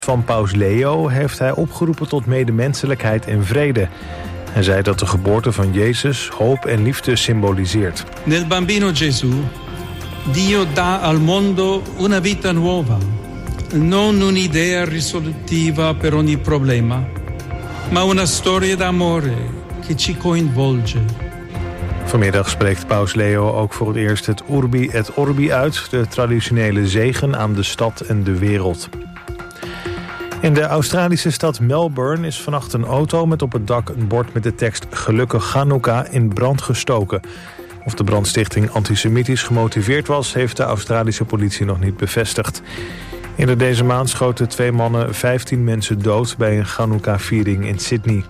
van paus Leo heeft hij opgeroepen tot medemenselijkheid en vrede. Hij zei dat de geboorte van Jezus hoop en liefde symboliseert. Nel bambino Gesù, Dio dà al mondo una vita nuova, non un'idea risolutiva per ogni problema, ma una storia d'amore che ci coinvolge. Vanmiddag spreekt paus Leo ook voor het eerst het Urbi et Orbi uit, de traditionele zegen aan de stad en de wereld. In de Australische stad Melbourne is vannacht een auto met op het dak een bord met de tekst Gelukkig Chanukka in brand gestoken. Of de brandstichting antisemitisch gemotiveerd was, heeft de Australische politie nog niet bevestigd. Eerder deze maand schoten 2 mannen 15 mensen dood bij een Chanukka-viering in Sydney.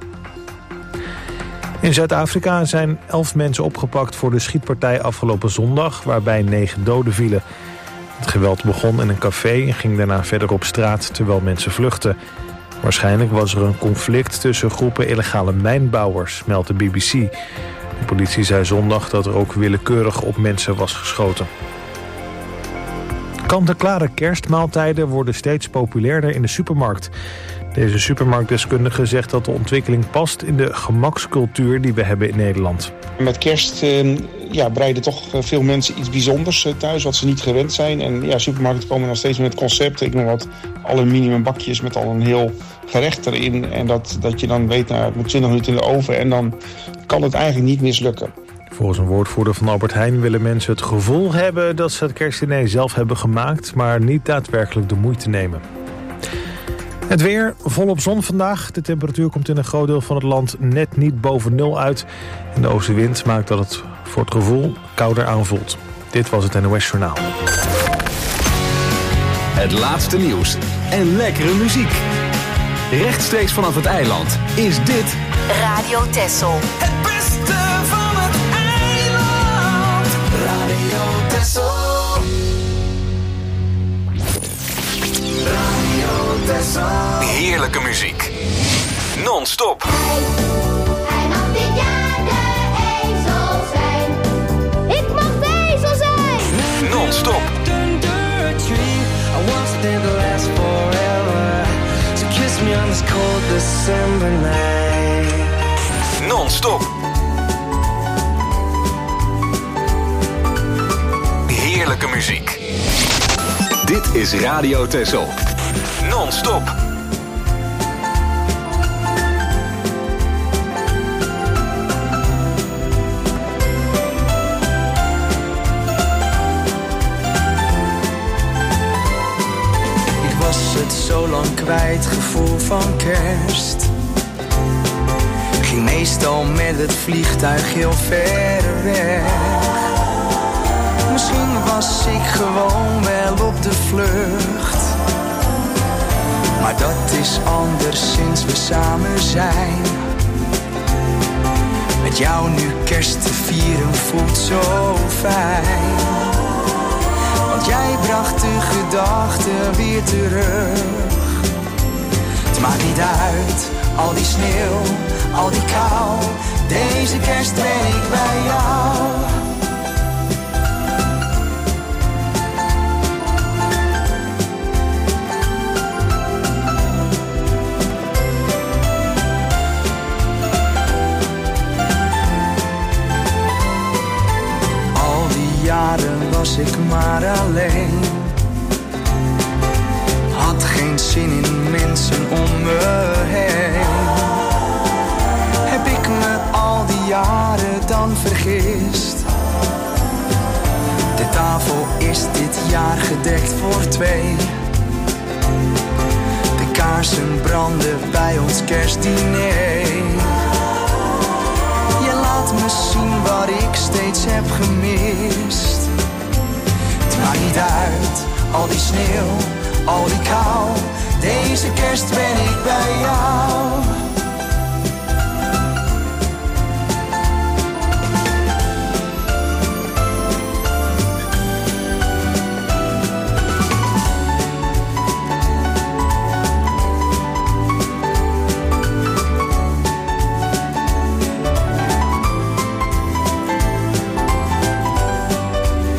In Zuid-Afrika zijn 11 mensen opgepakt voor de schietpartij afgelopen zondag, waarbij 9 doden vielen. Het geweld begon in een café en ging daarna verder op straat terwijl mensen vluchtten. Waarschijnlijk was er een conflict tussen groepen illegale mijnbouwers, meldt de BBC. De politie zei zondag dat er ook willekeurig op mensen was geschoten. Kant-en-klare kerstmaaltijden worden steeds populairder in de supermarkt. Deze supermarktdeskundige zegt dat de ontwikkeling past in de gemakscultuur die we hebben in Nederland. Met kerst bereiden toch veel mensen iets bijzonders thuis wat ze niet gewend zijn. En supermarkten komen nog steeds met concepten. Ik noem wat aluminiumbakjes met al een heel gerecht erin. En dat je dan weet, het moet 20 minuten in de oven en dan kan het eigenlijk niet mislukken. Volgens een woordvoerder van Albert Heijn willen mensen het gevoel hebben dat ze het kerstdiner zelf hebben gemaakt, maar niet daadwerkelijk de moeite nemen. Het weer, volop zon vandaag. De temperatuur komt in een groot deel van het land net niet boven 0 uit. En de oostenwind maakt dat het voor het gevoel kouder aanvoelt. Dit was het NOS Journaal. Het laatste nieuws en lekkere muziek. Rechtstreeks vanaf het eiland is dit Radio Texel. Het beste van het eiland. Radio Texel. Heerlijke muziek. Non-stop. Hij mag dit jaar de ezel zijn. Ik mag de ezel zijn. Non-stop. Non-stop. Heerlijke muziek. Dit is Radio Texel. Non-stop. Ik was het zo lang kwijt, gevoel van kerst. Ging meestal met het vliegtuig heel ver weg. Misschien was ik gewoon wel op de vlucht. Maar dat is anders sinds we samen zijn. Met jou nu kerst te vieren voelt zo fijn. Want jij bracht de gedachten weer terug. Het maakt niet uit, al die sneeuw, al die kou. Deze kerst ben ik bij jou. Jaren was ik maar alleen. Had geen zin in mensen om me heen. Heb ik me al die jaren dan vergist? De tafel is dit jaar gedekt voor 2. De kaarsen branden bij ons kerstdiner. Je laat me zien wat ik steeds heb gemist. Het maakt niet uit, al die sneeuw, al die kou. Deze kerst ben ik bij jou.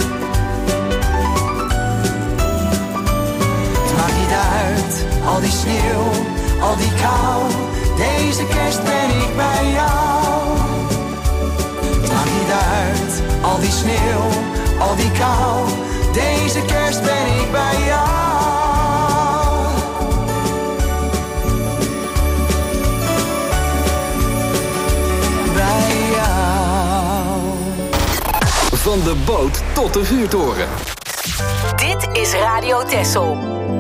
Al die sneeuw, sneeuw, al die kou. Deze kerst ben ik bij jou. Het maakt niet uit, al die sneeuw, al die kou. Deze kerst ben ik bij jou. Bij jou. Van de boot tot de vuurtoren. Dit is Radio Texel.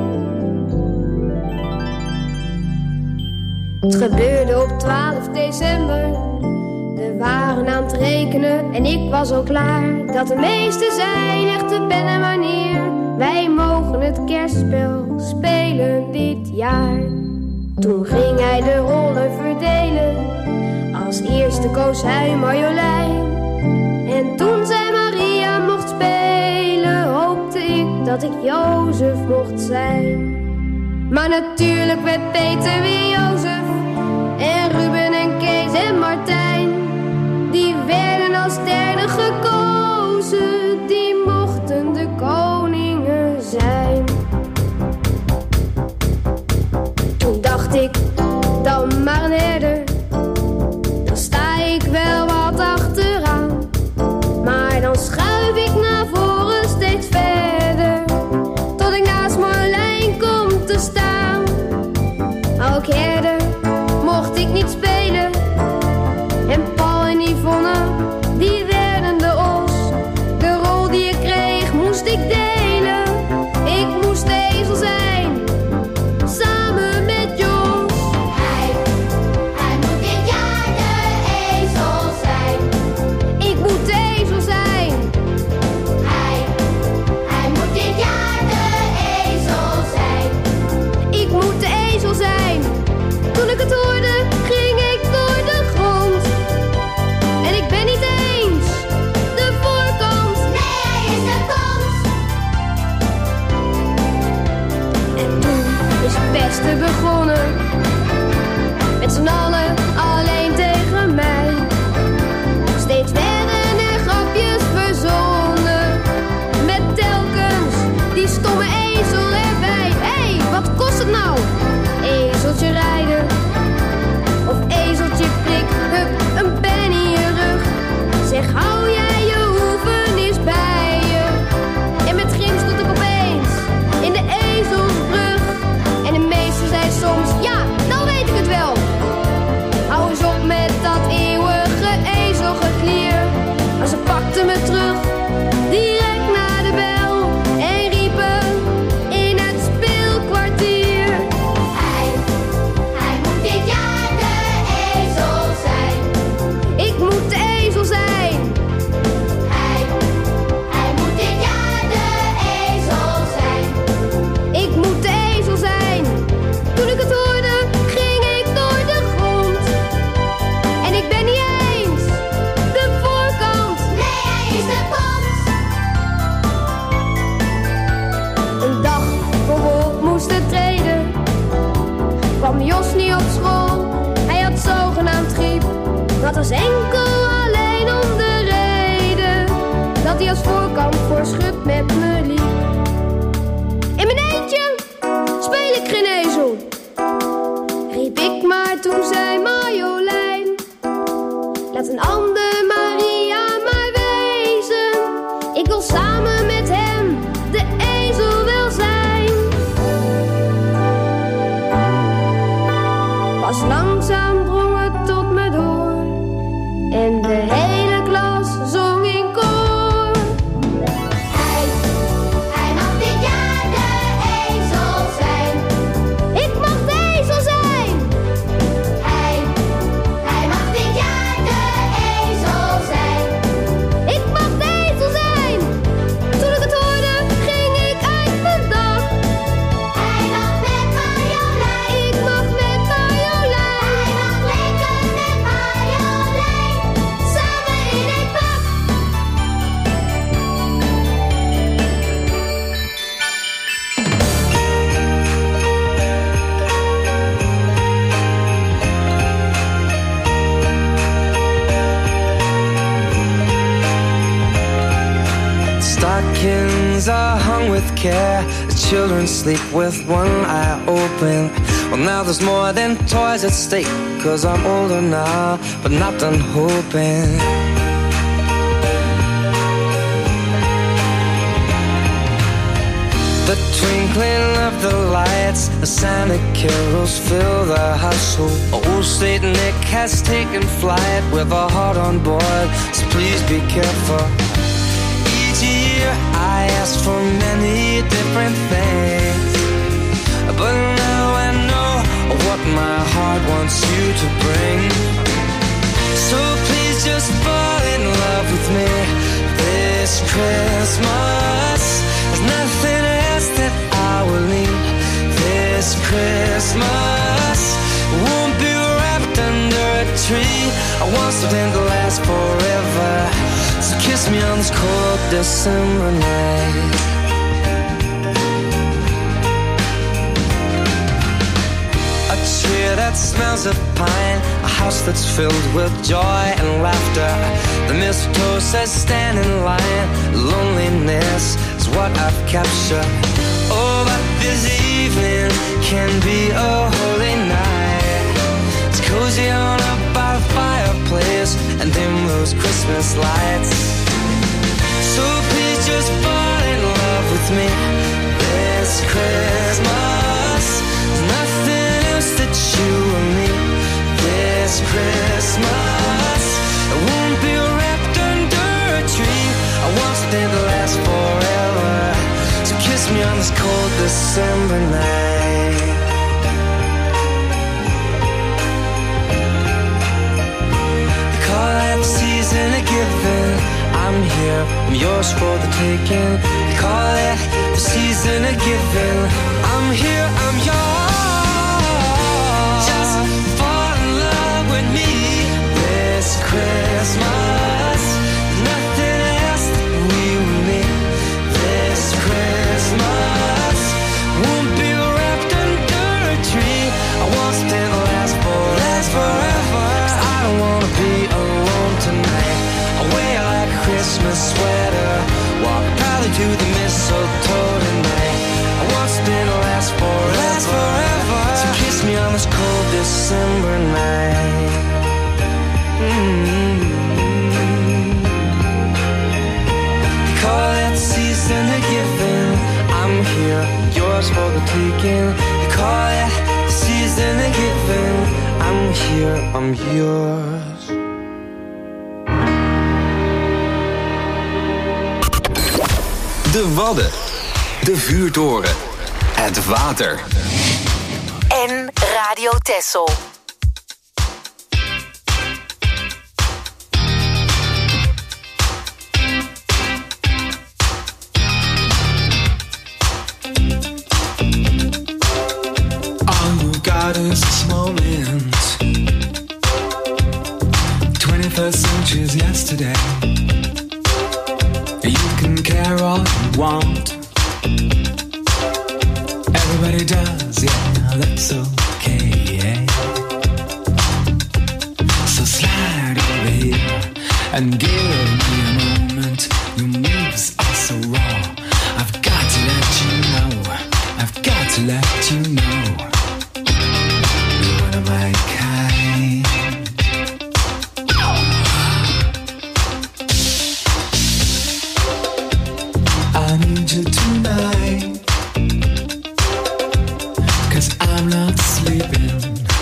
Het gebeurde op 12 december. We waren aan het rekenen en ik was al klaar. Dat de meesten zijn echt de pen en wanneer. Wij mogen het kerstspel spelen dit jaar. Toen ging hij de rollen verdelen. Als eerste koos hij Marjolein. En toen zij Maria mocht spelen, hoopte ik dat ik Jozef mocht zijn. Maar natuurlijk werd Peter weer Jozef. En Ruben en Kees en Martijn, die werden als derde gekozen. Die mochten de koningen zijn. Toen dacht ik, dan maar een herder. Dan sta ik wel wat achteraan. Maar dan schuif ik naar voren steeds verder. Tot ik naast Marlijn kom te staan. Ook herder mocht ik niet spelen. En Paul en Yvonne, die werden de os. De rol die ik kreeg, moest ik delen. Ik moest de ezel zijn, samen met Jos. Hij moet dit jaar de ezel zijn. Ik moet de ezel zijn. Hij moet dit jaar de ezel zijn. Ik moet de ezel zijn. Toen ik het hoorde, ging ik door de grond. En ik ben niet eens de voorkant. Nee, hij is de kant. En toen is het beste begonnen. Met z'n allen alleen tegen mij. Steeds werden er grapjes verzonnen. Met telkens die stomme ezel erbij. Hé, wat kost het nou? Ezeltje rijden of ezeltje prik, hup, een pen in je rug. Zeg, hou jij je hoeven eens bij je. En met grim stond ik opeens in de ezelsbrug. En de meester zei soms, ja, nou weet ik het wel. Hou eens op met dat eeuwige ezelgeklier. Maar ze pakten me terug, direct naar de bel. En riepen in het speelkwartier. Hij moet dit jaar de ezel zijn. Ik moet de ezel zijn. Hij moet dit jaar de ezel zijn. Ik moet de ezel zijn. Toen ik het hoorde, ging ik door de grond. En ik ben niet eens de voorkant. Nee, hij is de kant. Een dag voor we op moesten treden, kwam Jos niet op school. Hij had zogenaamd griep. Dat was enkel alleen om de reden dat hij als voorkant voor schut met me liep. In mijn eentje speel ik geen ezel, riep ik, maar toen zei Marjolein. Laat een ander Maria maar wezen. Ik wil samen met hem de ezel wel zijn. Pas langzaam drong het tot me door. En de hele klas zong in koor. Hij mag dit jaar de ezel zijn. Ik mag de ezel zijn. Hij mag dit jaar de ezel zijn. Ik mag de ezel zijn. Toen ik het hoorde, ging ik uit mijn dak. Hij mag met Marjolein. Ik mag met Marjolein. Hij mag lekker met Marjolein. Samen in het pak. Stockings are hung with care. The children sleep with one eye open. Well, now there's more than toys at stake, 'cause I'm older now, but not done hoping. The twinkling of the lights, the Santa carols fill the household. Old Saint Nick has taken flight with a heart on board, so please be careful. Each year I ask for many different things, but now I know what my heart wants you to bring. So please just fall in love with me this Christmas. There's nothing else that I will need this Christmas. Won't be wrapped under a tree. I want something to last forever. So kiss me on this cold December night. A tree that smells of pine, a house that's filled with joy and laughter. The mistletoe says stand in line. Loneliness is what I've captured. Oh, but this evening can be a holy night. It's cozy on up by the fireplace and dim those Christmas lights. So please just fall in love with me this Christmas. There's nothing else that you and me this Christmas. I won't be wrapped under a tree. I want something to last forever. So kiss me on this cold December night. They call that the season of giving. I'm here, I'm yours for the taking. They call it the season of giving. I'm here, I'm yours. Just fall in love with me this Christmas. Nothing else that we will need this Christmas. Won't be wrapped under a tree. I want something to last forever. 'Cause I don't wanna be alone tonight. I wear like a Christmas sweater, walk proudly to the mistletoe tonight. I want something to last forever. So kiss me on this cold December night. They call it season of giving. I'm here, yours for the taking. They call it season of giving. I'm here, I'm yours. De Wadden, de vuurtoren, het water. En Radio Texel. All you got is this moment. 21st century is yesterday. You can care all you want. Everybody does, yeah, that's okay. So slide over here and give me a moment. Your moves are so raw. I've got to let you know. I've got to let you know. You're one of my kind. I need you tonight, 'cause I'm not sleeping.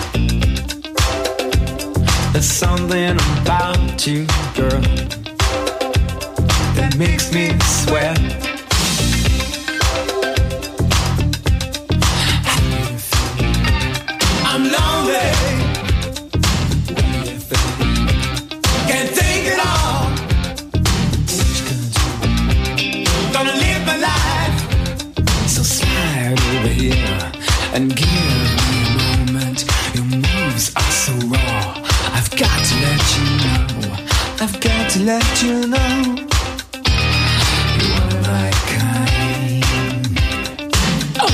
There's something about you, girl, that makes me sweat. I'm lonely. Can't take it all. Gonna live my life. So slide over here and give me a moment. Your moves are so raw. I've got to let you know. I've got to let you know. You're one of my kind. Oh.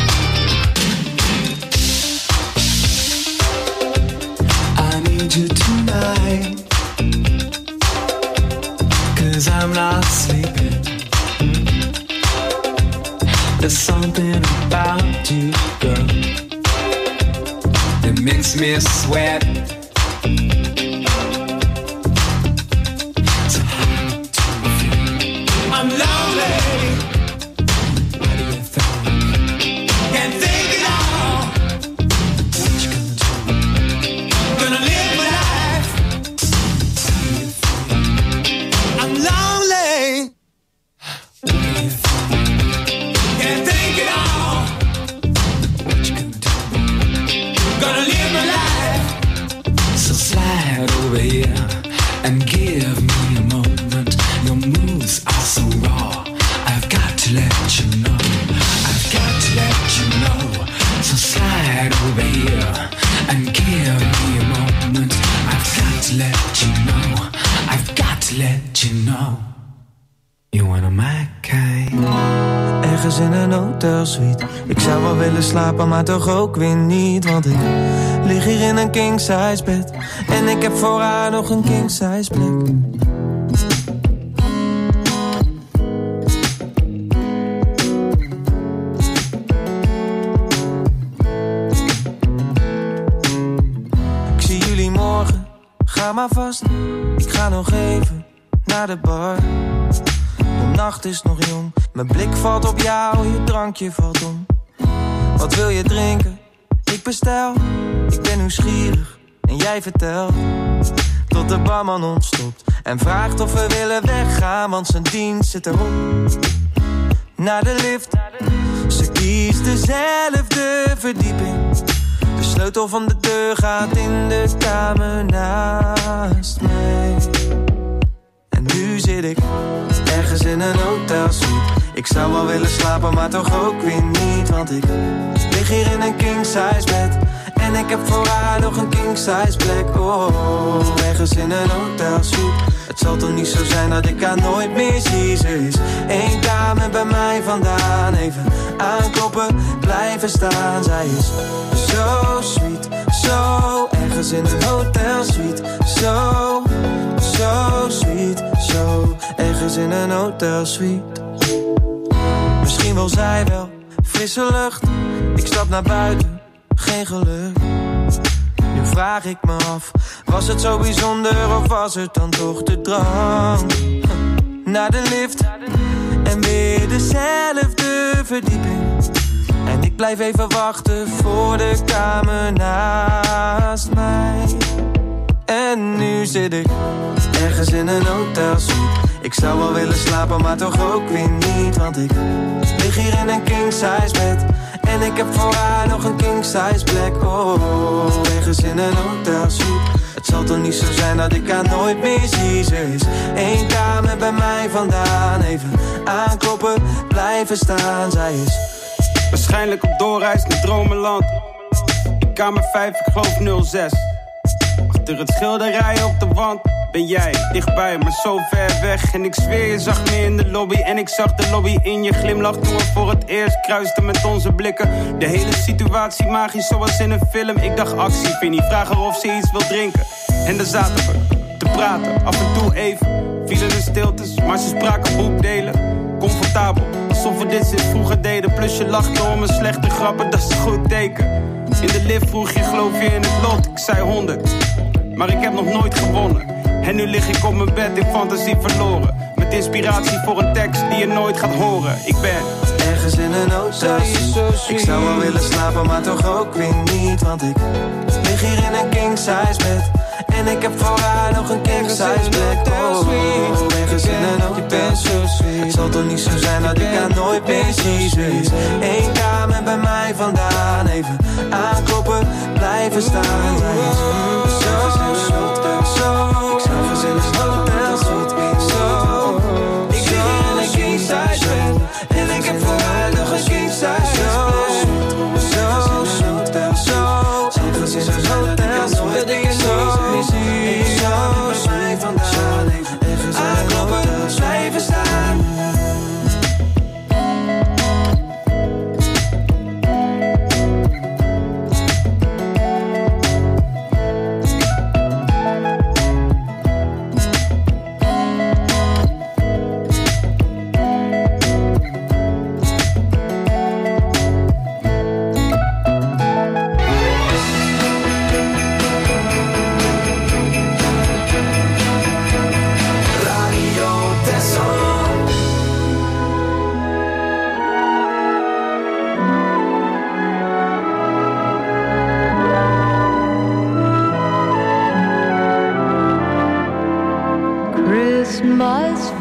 I need you tonight, 'cause I'm not sleeping. There's something about you, girl, makes me sweat. So hard to feel. I'm lonely. What do you think? Can't think it all. What you gonna do? Gonna live my life. What do you think? I'm lonely. What do you think? Can't think it all. What you gonna do? Gonna live my life. So slide over here and give me a moment. Your moves are so raw. I've got to let you know. I've got to let you know. So slide over here and give me a moment. I've got to let you know. I've got to let you know. You wanna my kind. Ergens in een hotelsuite. Ik zou wel willen slapen, maar toch ook weer niet. Want ik lig hier in een king-size bed. En ik heb voor haar nog een king-size plek. Ik zie jullie morgen, ga maar vast. Ik ga nog even naar de bar. De nacht is nog jong, mijn blik valt op jou, je drankje valt om. Wat wil je drinken? Ik bestel, ik ben nieuwsgierig en jij vertelt. Tot de barman ontstopt en vraagt of we willen weggaan, want zijn dienst zit erop. Naar de lift, ze kiest dezelfde verdieping. De sleutel van de deur gaat in de kamer naast mij. En nu zit ik ergens in een hotelsuite. Ik zou wel willen slapen, maar toch ook weer niet. Want ik lig hier in een king-size bed. En ik heb voor haar nog een king-size plek. Oh, ergens in een hotelsuite. Het zal toch niet zo zijn dat ik haar nooit meer zie. Ze is 1 kamer bij mij vandaan. Even aankloppen, blijven staan. Zij is zo sweet, zo ergens in een hotelsuite. Zo sweet, zo ergens in een hotelsuite. Misschien wil zij wel frisse lucht. Ik stap naar buiten, geen geluk. Nu vraag ik me af, was het zo bijzonder of was het dan toch de drang? Naar de lift en weer dezelfde verdieping. En ik blijf even wachten voor de kamer naast mij. En nu zit ik ergens in een hotelsuite. Ik zou wel willen slapen, maar toch ook weer niet. Want ik lig hier in een king-size bed. En ik heb voor haar nog een king-size plek. Oh, ergens in een hotelsuite. Het zal toch niet zo zijn dat ik haar nooit meer zie. Ze is 1 kamer bij mij vandaan. Even aankloppen, blijven staan. Zij is waarschijnlijk op doorreis naar dromenland. In kamer 5, ik geloof 06. Achter het schilderij op de wand ben jij dichtbij, maar zo ver weg. En ik zweer, je zag me in de lobby. En ik zag de lobby in je glimlach toen we voor het eerst kruisten met onze blikken. De hele situatie magisch, zoals in een film. Ik dacht actie, Vinnie, vraag haar of ze iets wil drinken. En daar zaten we te praten, af en toe even. Vielen de stiltes, maar ze spraken boekdelen. Comfortabel, alsof we dit sinds vroeger deden. Plus je lachte om een slechte grappen, dat is een goed teken. In de lift vroeg je, geloof je in het lot? Ik zei 100, maar ik heb nog nooit gewonnen. En nu lig ik op mijn bed in fantasie verloren. Met inspiratie voor een tekst die je nooit gaat horen. Ik ben ergens in een hotelsuite. Ik zou wel willen slapen, maar toch ook weer niet. Want ik lig hier in een king-size bed. En ik heb voor haar nog een king-size plek. Oh, ergens in een hotelsuite. Het zal toch niet zo zijn dat ik haar nooit meer zie. Ze is 1 kamer bij mij vandaan. Even aankloppen, blijven staan. Zij is zo sweet, zo. Ik zou ergens in een hotelsuite. Zo, ik lig hier in een king-size bed. En ik heb voor haar nog een king-size plek. Zo sweet, zo. Ergens in een hotelsuite. Zo bij mij vandaan. Even aankloppen, blijven staan.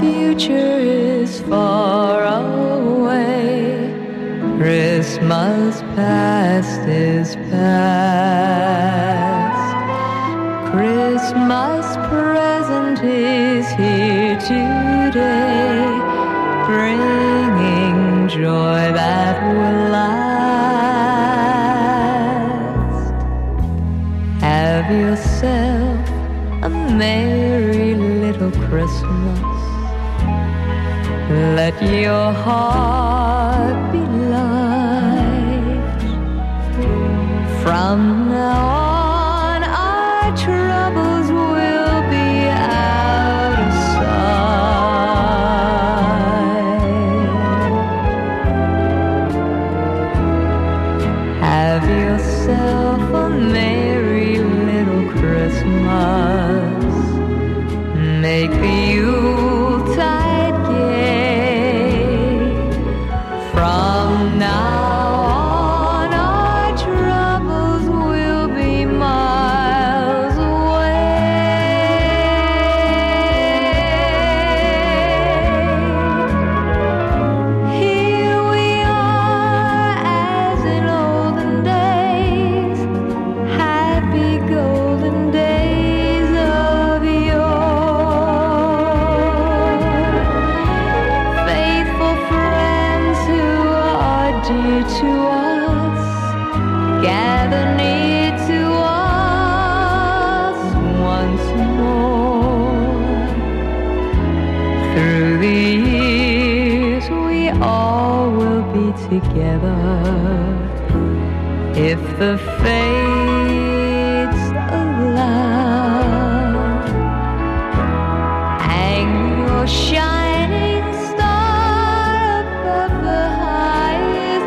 future is far away. Christmas past is past. Christmas present is here today, bringing joy that will last. Have yourself a merry little Christmas. Let your heart be light. From now on, our troubles will be out of sight. Have yourself a merry little Christmas. Make the Yuletide gay. From now on, our troubles will be miles away. Here we are as in olden days, happy golden days of yore. Faithful friends who are dear to us, gather near to us once more. Through the years we all will be together, if the fates allow. Hang your shining star above the highest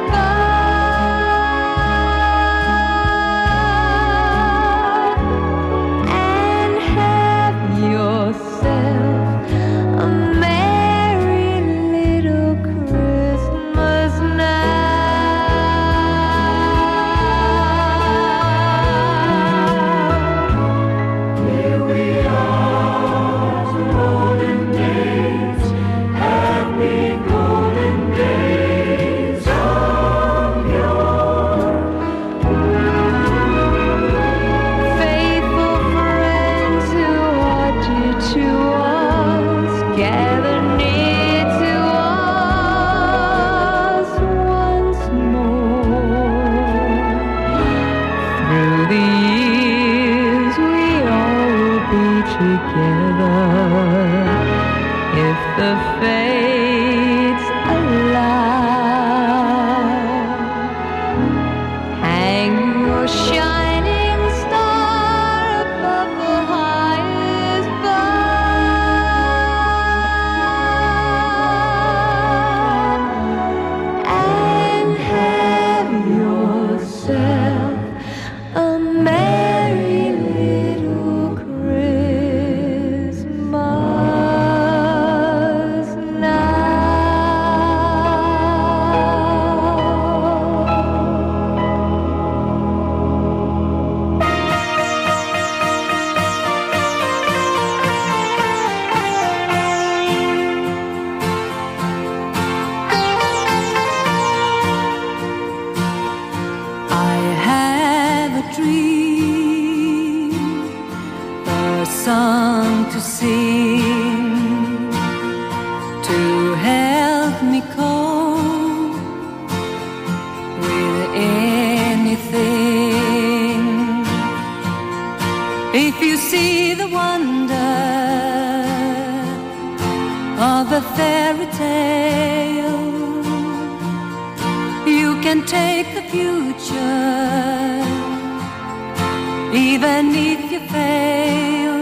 bough, and have yourself a merry little Christmas now. Here we are, golden days, happy golden days of yore. Faithful friends who are dear to us, gather near to us once more. Through the years we all will be together, if the fates allow. Hang your shining star above the highest bough, and have yourself a merry little Christmas now. I have a dream, a song to sing, to help me cope with anything. If you see the wonder of a fairy tale, you can take the future, even if you fail.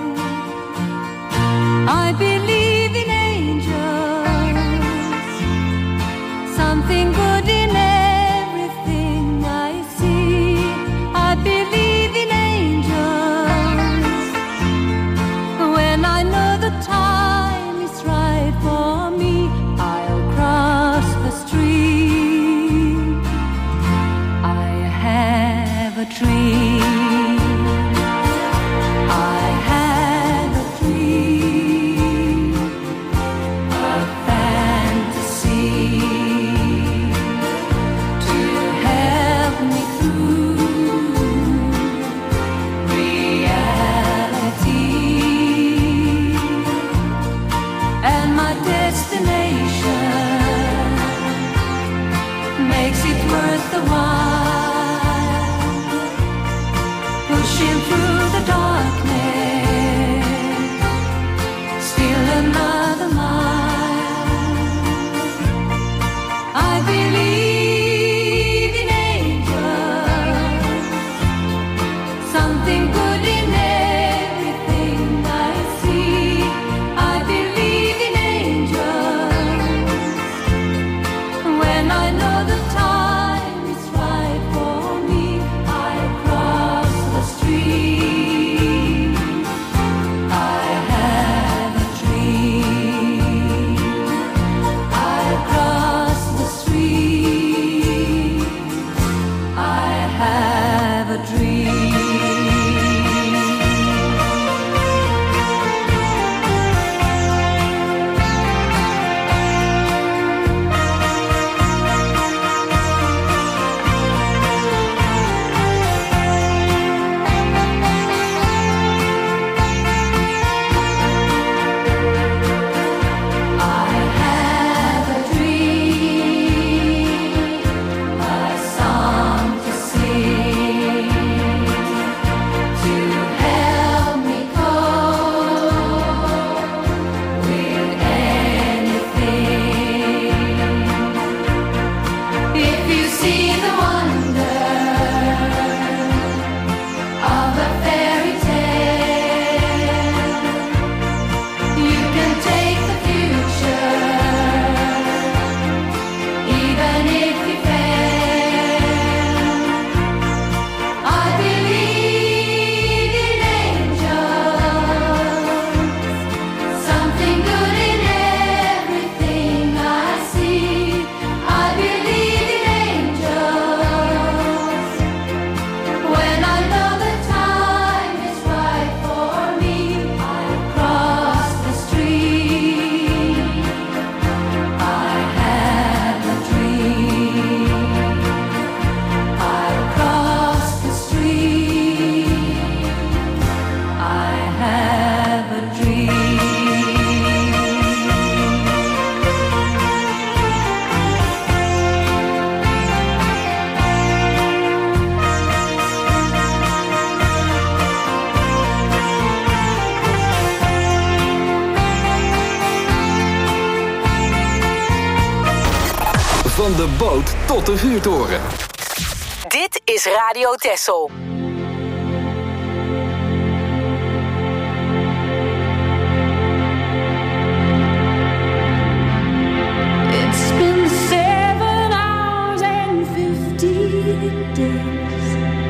I believe in angels, something good in everything I see. I believe in angels, when I know the time is right for me, I'll cross the street. I have a dream. I have a dream. boot tot de vuurtoren. Dit is Radio Texel. It's been 7 hours and 50 days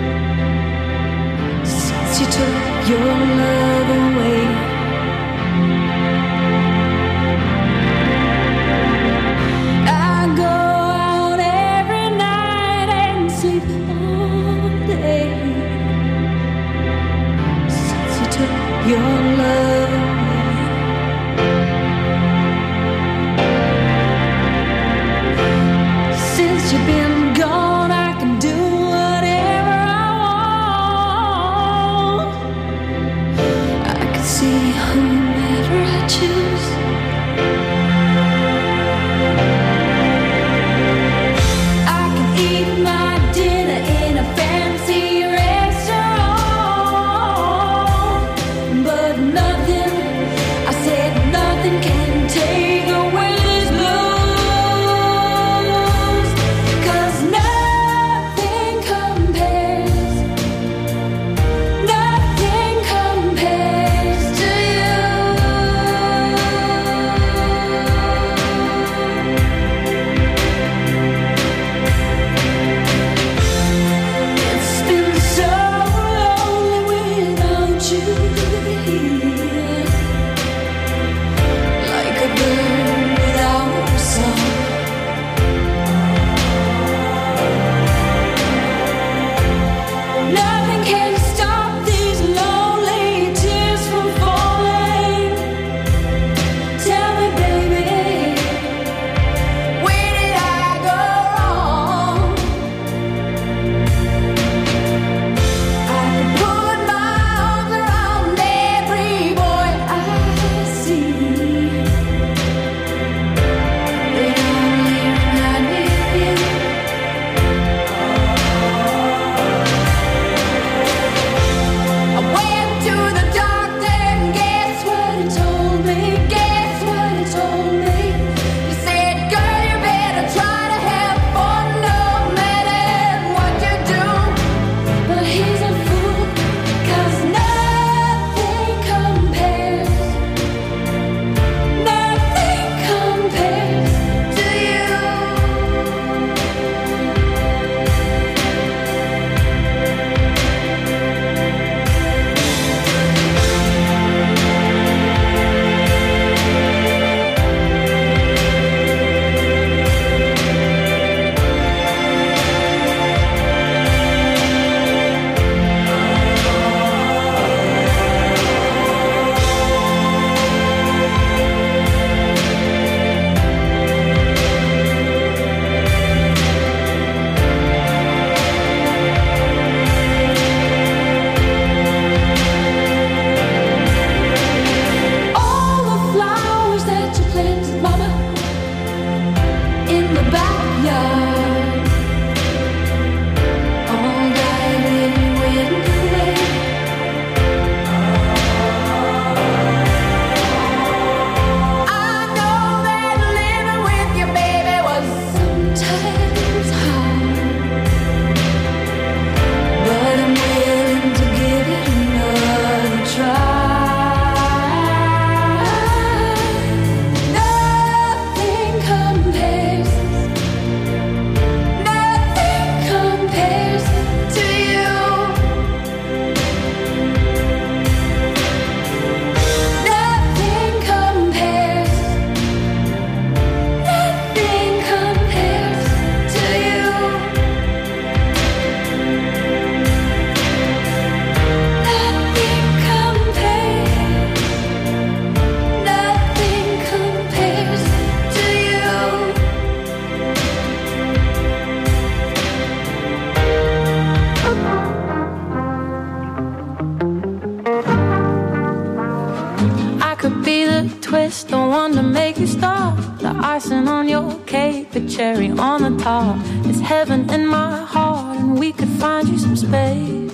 since you took your love away. I go out every night and sleep all day since you took your love away. Since you've been gone, I can do whatever I want. I can see whomever I choose. I can eat my dinner in a fancy restaurant, but nothing, I said nothing can take away these blues. 'Cause nothing compares to you. It's been so lonely without you here, like a bird without a song. Nothing can stop these lonely tears from falling. Tell me, baby, where did I go wrong? I could put my arms around every boy I see. They only remind me of you. I went to the doctor and guess what he told me? Guess what he told me? He said, girl, you better try to have fun no matter what you do. But he's a fool, 'cause nothing compares to you. All the flowers that you planted, mama, in the backyard, all died when you went away. I know that living with your baby was sometimes hard, but I'm willing to give it another try. Nothing compares to you. Nothing compares to you. Nothing compares to you. I could be the twist, the one to make you stop, the icing on your cake, the cherry on the top. It's heaven in my heart, and we could find you some space.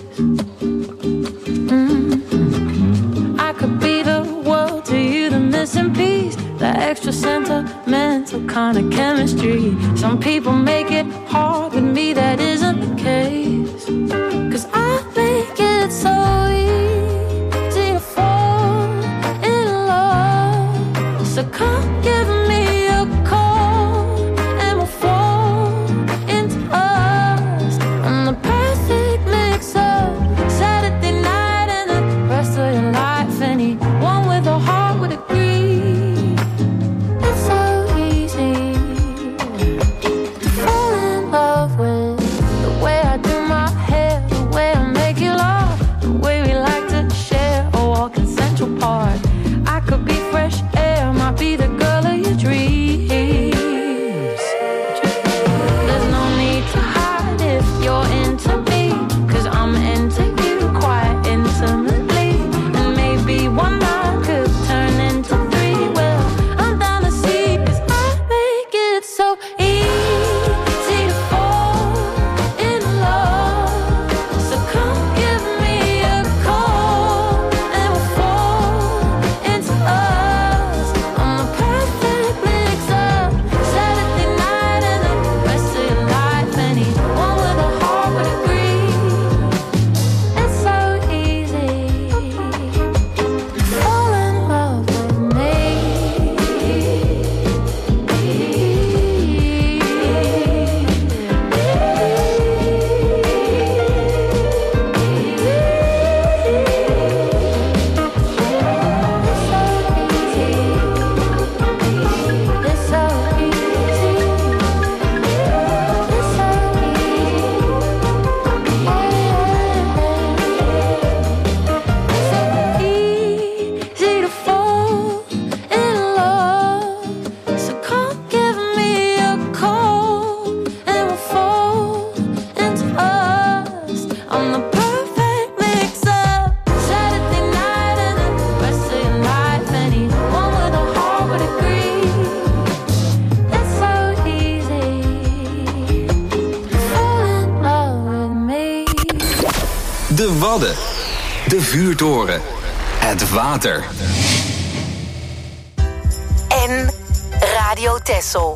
I could be the world to you, the missing piece, the extra sentimental special kind of chemistry. Some people make it hard, with me that isn't the case. 'Cause I make it so easy to fall in love. So come give me a call and we'll fall into us. I'm the perfect mix-up, Saturday night and the rest of your life. Anyone with a heart would agree. It's so easy to fall in love with the way I do my hair, the way I make you laugh, the way we like to share a walk in Central Park. I could be fresh air, might be the girl of your dreams. There's no need to hide if you're into me, 'cause I'm into you quite intimately. And maybe one night could turn into three. Well, I'm down to see, 'cause I make it so easy to fall in love. So come give me a call and we'll fall into us. I'm the perfect mix-up, Saturday night and the rest of your life. Anyone with a heart would agree. It's so easy to fall in love with me. It's so easy. It's so easy to fall in love. So come give me a call and we'll fall into us. I'm the perfect mix-up, Saturday night and the rest of your life. Anyone with a heart would agree. It's so easy to fall in love with me. De Wadden. De vuurtoren. Het water. En Radio Texel.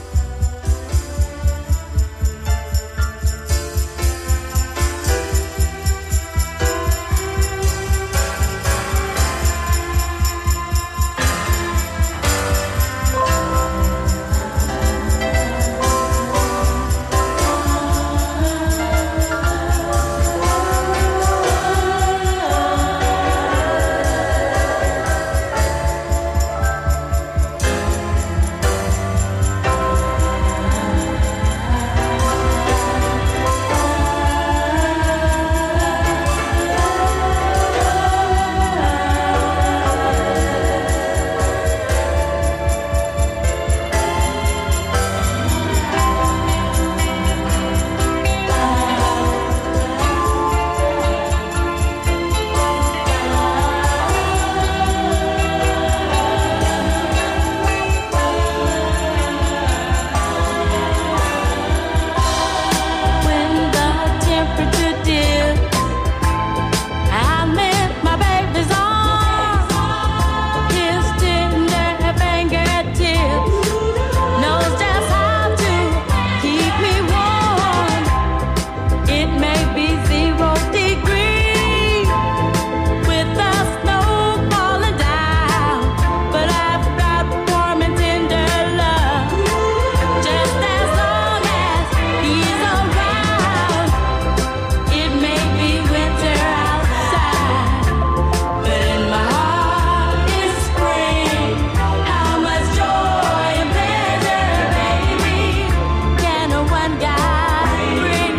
When the temperature dipped, I met my baby's arms. His tender fingertips knows just how to keep me warm. It may be 0 degrees with the snow falling down, but I've got warm and tender love. Just as long as he's around, it may be winter outside, but in my heart is spring. How much joy and pleasure, baby, can one guy bring?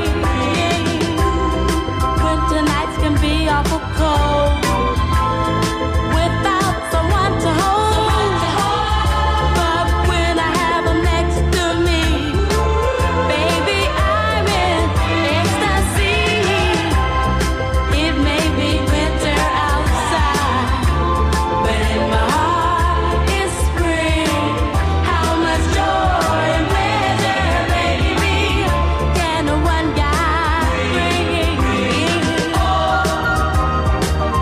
Winter nights can be awful cold without someone to hold. But when I have him next to me, baby, I'm in ecstasy. It may be winter outside, but in my heart is spring. How much joy and pleasure, baby, can one guy bring? Oh,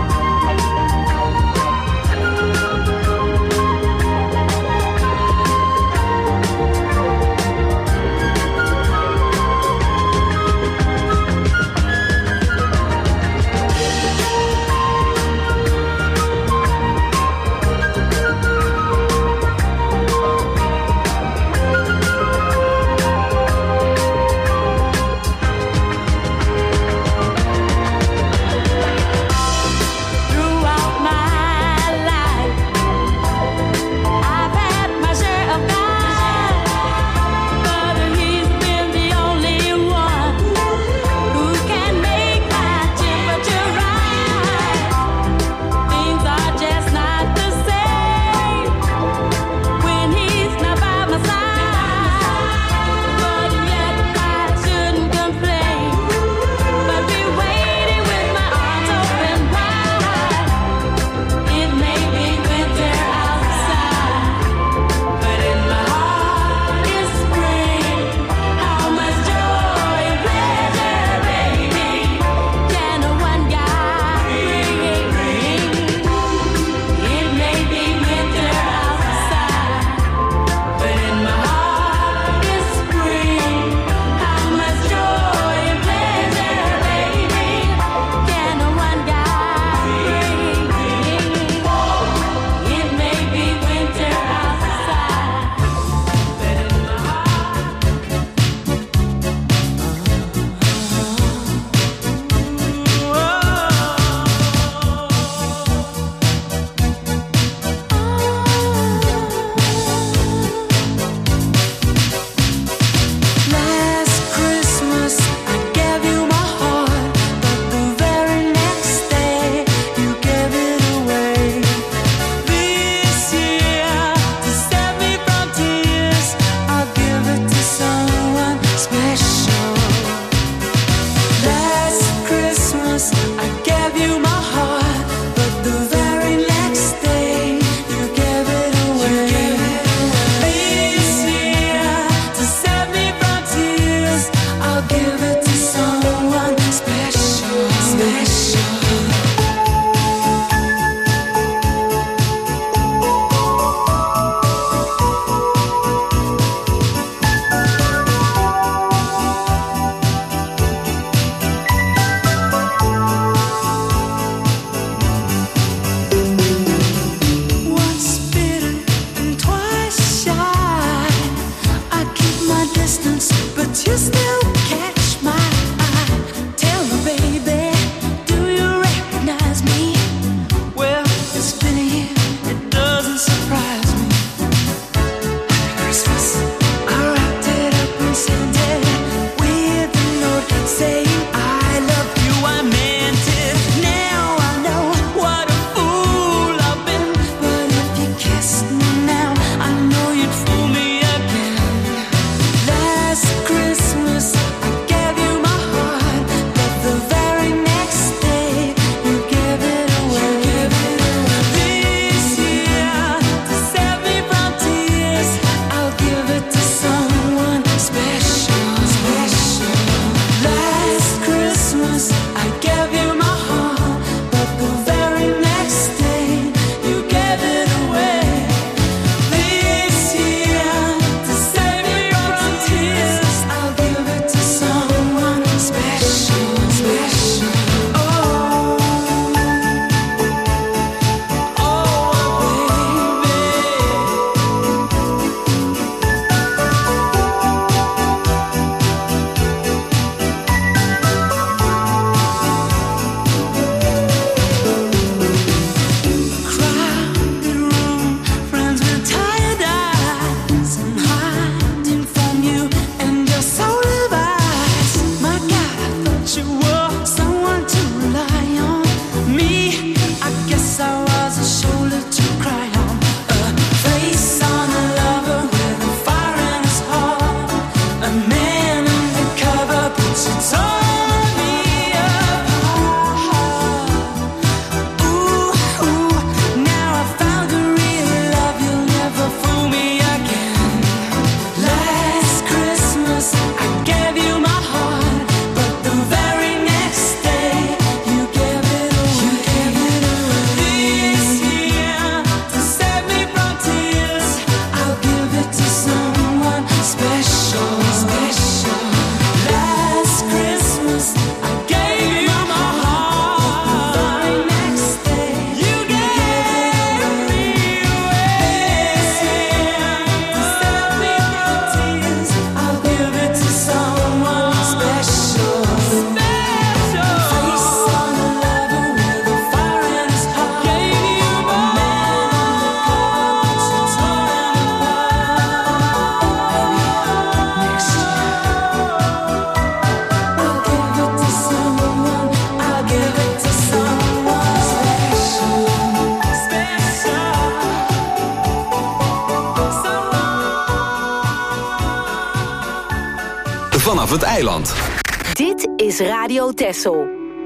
Vanaf het eiland. Dit is Radio Texel.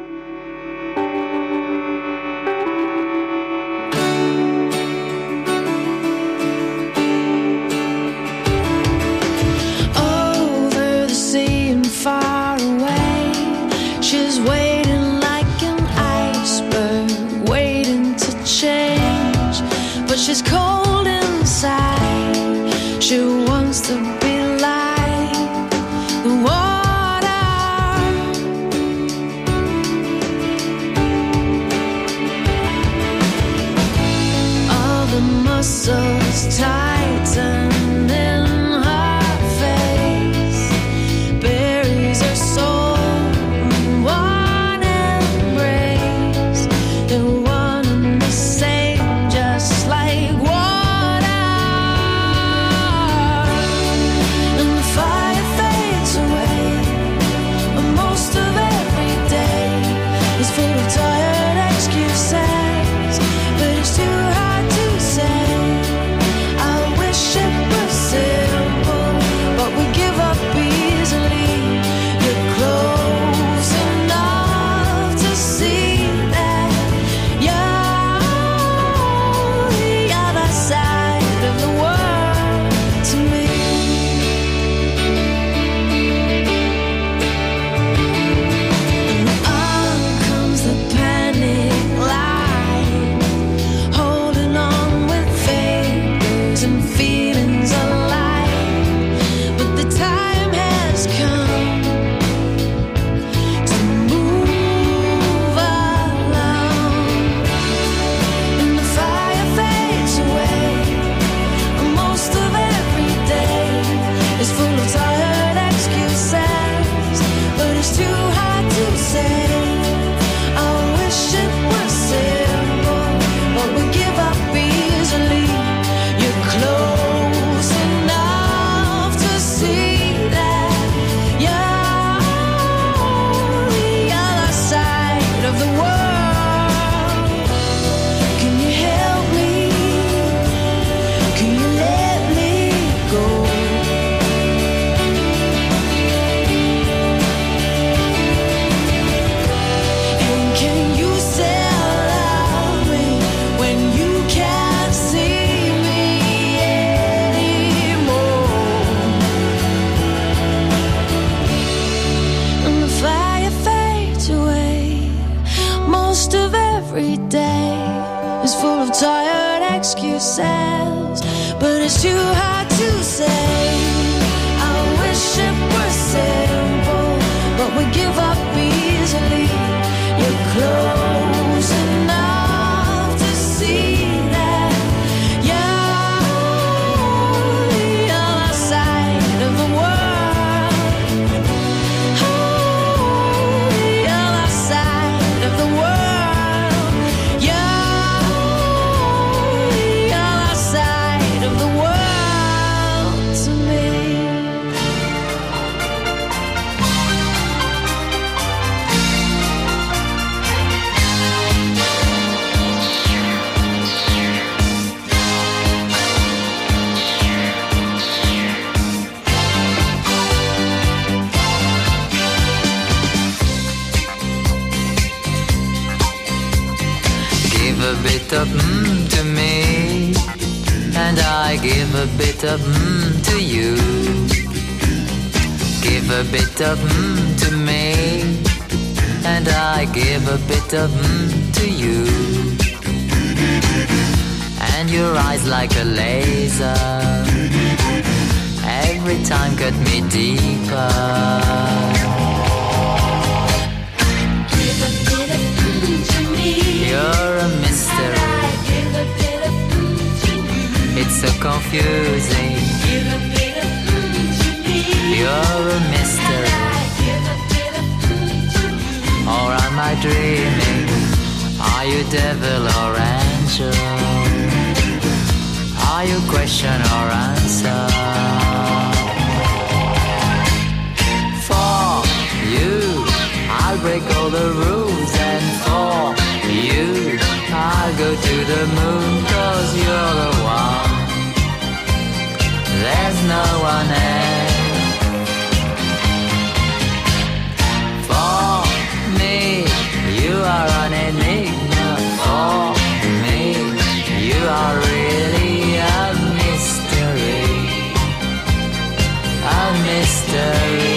Over the sea and far away, she's waiting like an iceberg, waiting to change, but she's cold inside. She wants to be like the water. All the muscles tighten in her face, buries her soul in one embrace. They're one and the same, just like water. And the fire fades away, but most of every day is full of tired excuses, but it's too hard to say. I wish it was simple, but we give up easily. You're close enough to every day is full of tired excuses, but it's too hard to say. I wish it were simple, but we give up easily. You're close enough to see that you're the other side of the world. The other side of the world. You're the other side of the world to me. Give a bit of to me, and I give a bit of to you. Give a bit of to me, and I give a bit of to you. And your eyes like a laser, every time cut me deeper. Give a bit of to me. You're a mystery. Give a bit of to you. It's so confusing. Give a bit of to me. You're a mystery. Give a bit of to you. Or am I dreaming? Are you devil or angel? Are you question or answer? For you, I'll break all the rules, and for you, I'll go to the moon, 'cause you're the one. There's no one else. For me, you are an enigma. For me, you are really a mystery. A mystery.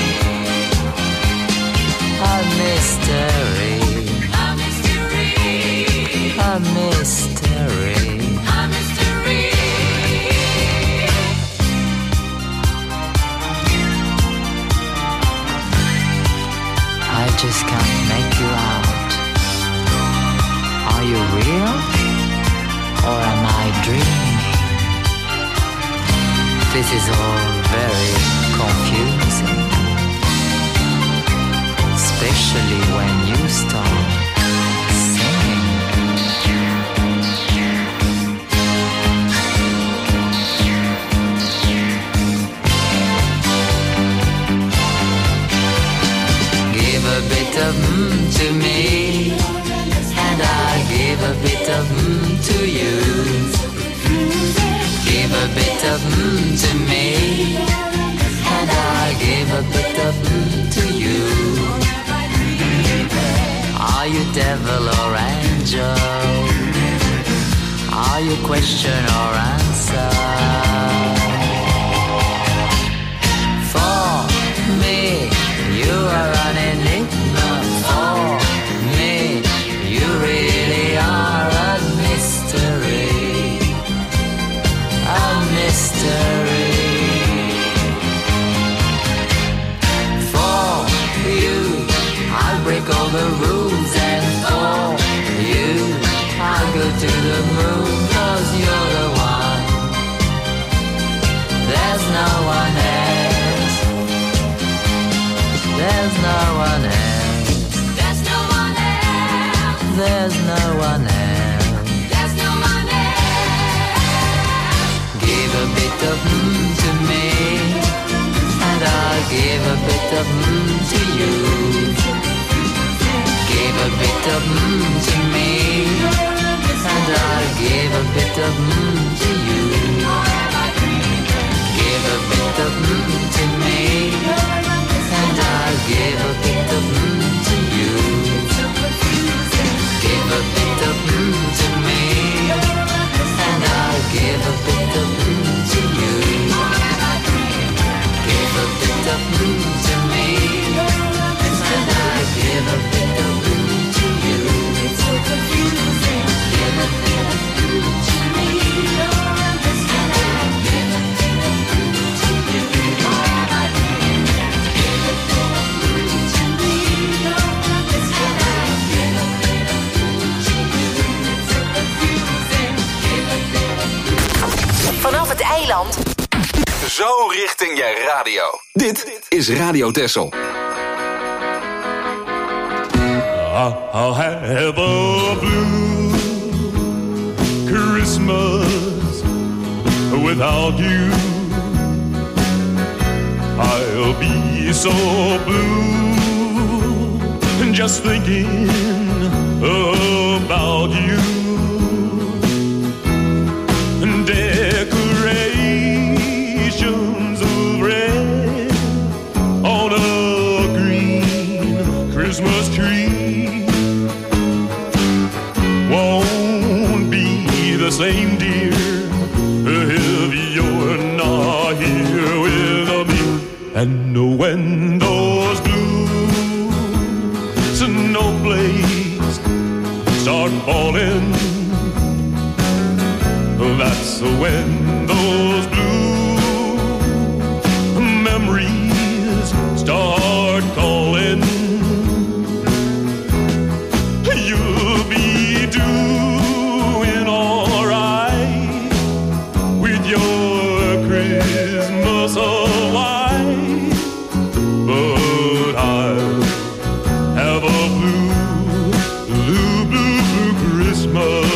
A mystery. A mystery. A mystery. A mystery. I just can't make you out. Are you real? Or am I dreaming? This is all very confusing, especially when you start singing. Give a bit of to me, and I'll give a bit of to you. Give a bit of to me, and I'll give a bit of to you. Are you devil or angel? Are you question or answer? For me, you are an enigma. For me, you really are a mystery. A mystery. For you, I'll break all the rules, and for you, I'll go to the moon, 'cause you're the one. There's no one else. There's no one else. There's no one else. There's no one else. There's no one else. Give a bit of to me, and I'll give a bit of to you. Give a bit of to me, and I'll give a bit of to you. Give a bit of to me, and I'll give a bit of to you. Give a bit of to me, and I'll give a bit of to you. Give a bit of to me, and I'll give a bit of to you. Eiland. Zo richting je radio. Dit is Radio Texel. I'll have a blue Christmas without you. I'll be so blue just thinking about you. Decorations of red on a green Christmas tree won't be the same, dear, if you're not here with me. And when those blue snowflakes start falling, that's when those blue memories start calling. You'll be doing all right with your Christmas of white, but I'll have a blue, blue, blue, blue Christmas.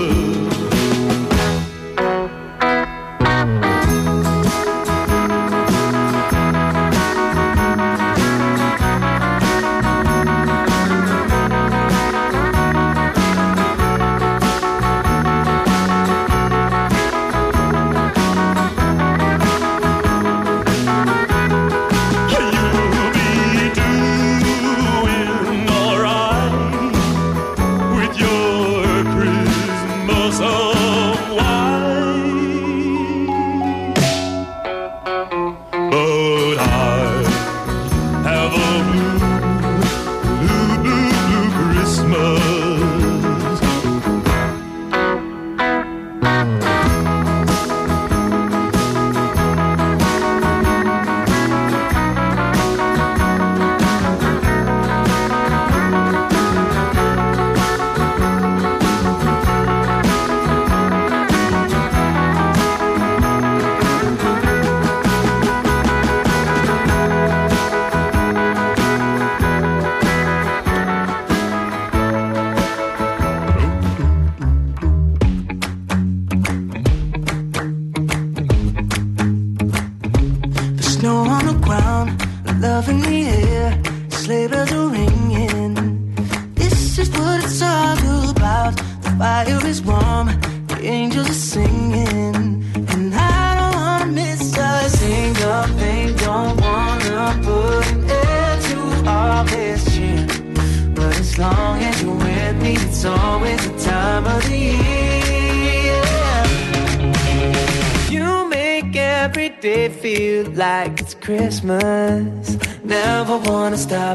Christmas, never wanna stop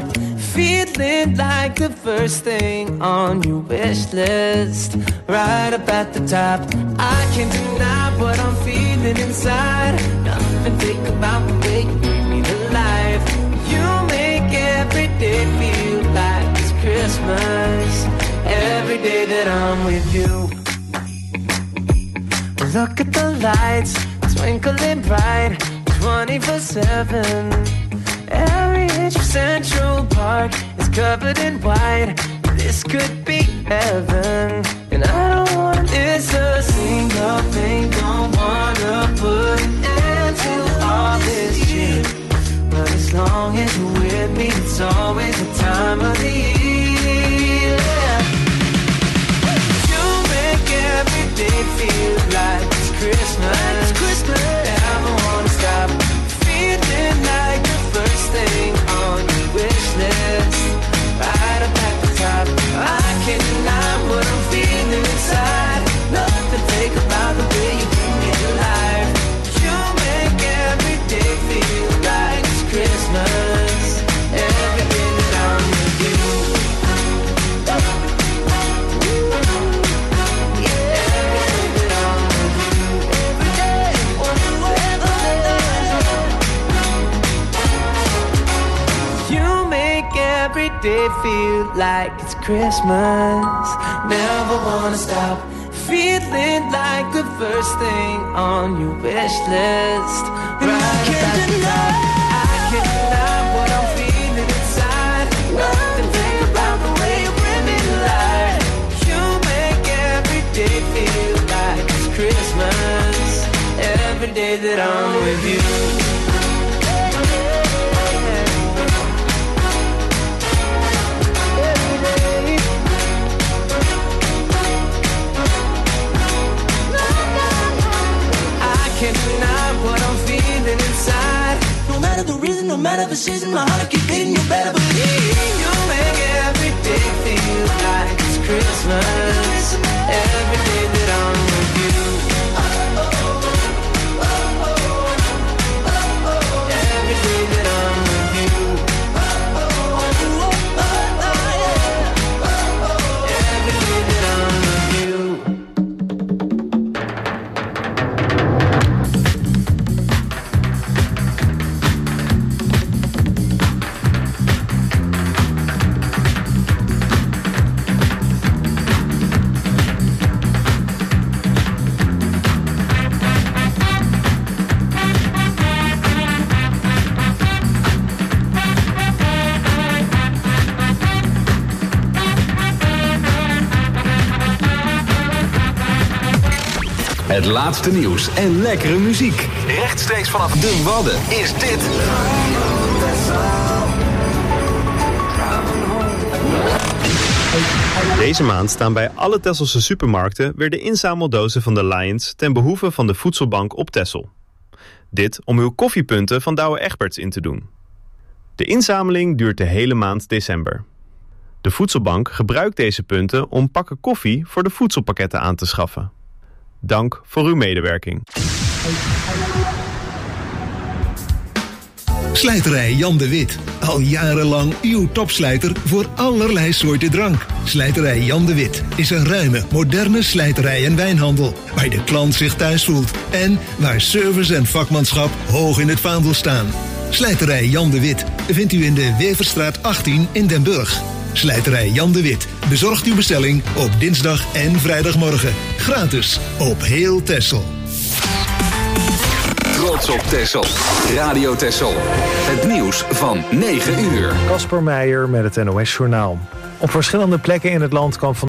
feeling like the first thing on your wish list, right up at the top. I can't deny what I'm feeling inside. Nothing fake about the way you bring me to life. You make every day feel like it's Christmas, every day that I'm with you. Look at the lights twinkling bright 24/7. Every inch of Central Park is covered in white. This could be heaven, and I don't wanna miss a single thing. Don't wanna put an end to all this cheer, but as long as you're with me, it's always the time of the year. You make every day feel like it's Christmas. Never wanna stop feeling like the first thing on your wish list, right up at the top. I can't deny what I'm feeling inside. Nothing fake about the way you bring me to life. You make every day feel like it's Christmas, every day that I'm with you. Every day feel like it's Christmas. Never wanna stop feeling like the first thing on your wish list. And I can't deny what I'm feeling inside. Nothing think about the way you bring me light. You make every day feel like it's Christmas. Every day that I'm with you. Can't deny what I'm feeling inside. No matter the reason, no matter the season, my heart keep beating. You better believe you make every day feel like it's Christmas. Every day that I'm with you. Every day that I'm with you. Every day that I'm with you. Het laatste nieuws en lekkere muziek. Rechtstreeks vanaf de Wadden is dit... Deze maand staan bij alle Tesselse supermarkten weer de inzameldozen van de Lions ten behoeve van de voedselbank op Texel. Dit om uw koffiepunten van Douwe Egberts in te doen. De inzameling duurt de hele maand december. De voedselbank gebruikt deze punten om pakken koffie voor de voedselpakketten aan te schaffen. Dank voor uw medewerking. Slijterij Jan de Wit. Al jarenlang uw topslijter voor allerlei soorten drank. Slijterij Jan de Wit is een ruime, moderne slijterij en wijnhandel. Waar de klant zich thuis voelt. En waar service en vakmanschap hoog in het vaandel staan. Slijterij Jan de Wit vindt u in de Weverstraat 18 in Den Burg. Slijterij Jan de Wit bezorgt uw bestelling op dinsdag en vrijdagmorgen. Gratis op heel Texel. Trots op Texel. Radio Texel. Het nieuws van 9 uur. Casper Meijer met het NOS Journaal. Op verschillende plekken in het land kwam